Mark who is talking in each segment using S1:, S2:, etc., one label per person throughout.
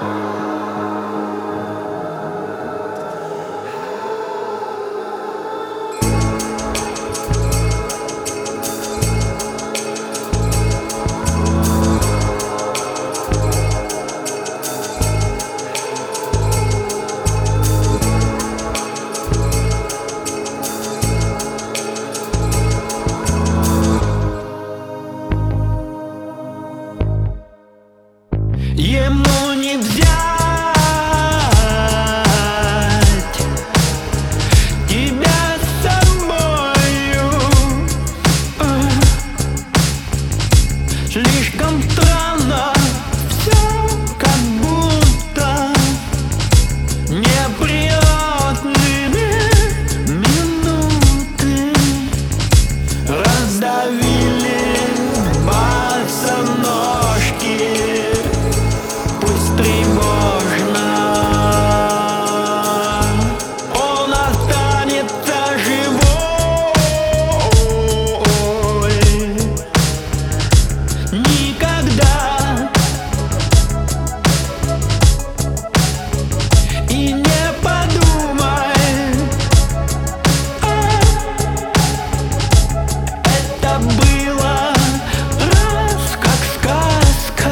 S1: Ему не взять тебя с собою. Слишком странно все, как будто неприятными минуты раздавили босоножки. Тревожно он останется живой. Никогда и не подумай, это было раз как сказка,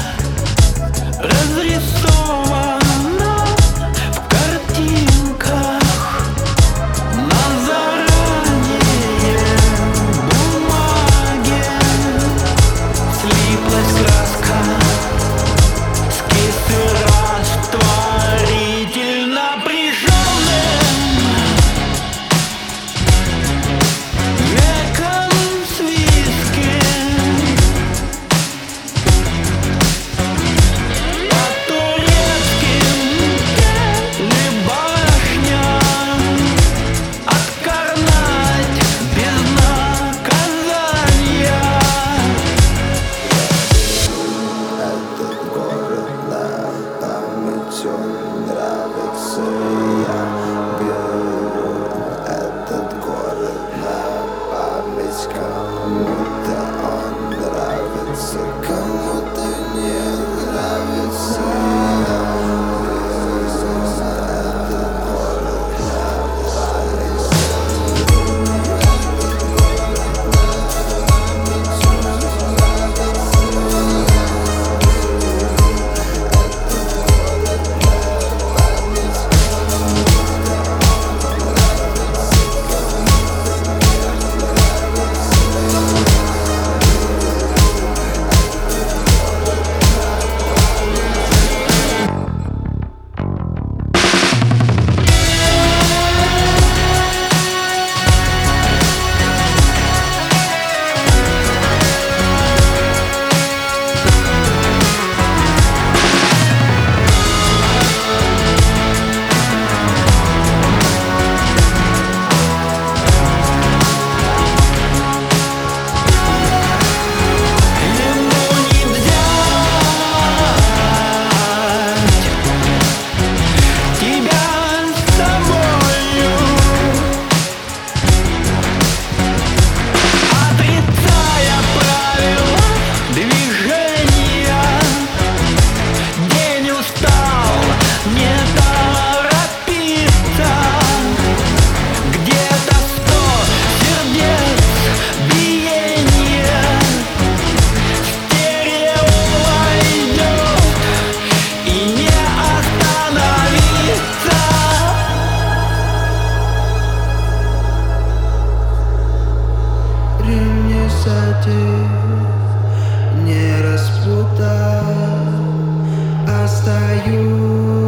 S1: разрисовано в картинках на заранее бумаге. Слиплась краска, скис и растворитель напряженным веком с виски.
S2: Нравится, я беру этот город на память. Кому-то он нравится, кому-то не нравится. Я беру этот город на память. Не распутал, остаюсь.